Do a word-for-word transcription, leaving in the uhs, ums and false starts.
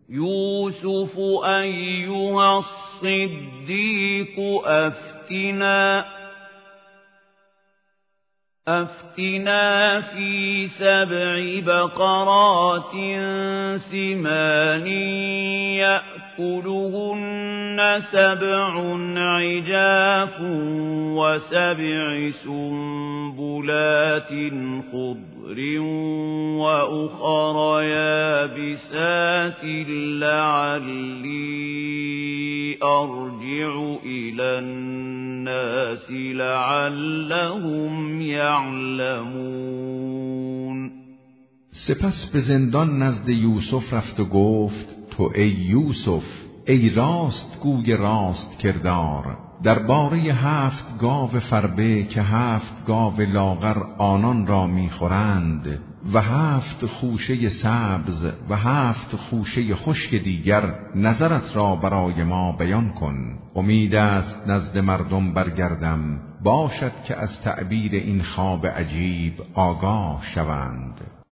یوسف ایها الصدیق افتنا افتنا فی سبع بقرات سمان یأکلهن سبع عجاف وسبع سنبلات خضر وأخر يابسات لعلی أرجع إلى الناس لعلهم يعلمون. سپس به زندان نزد یوسف رفت و گفت تو ای یوسف، ای راست گوی راست کردار، درباره هفت گاو فربه که هفت گاو لاغر آنان را میخورند و هفت خوشه سبز و هفت خوشه خشک دیگر نظرت را برای ما بیان کن. امید است نزد مردم برگردم، باشد که از تعبیر این خواب عجیب آگاه شوند.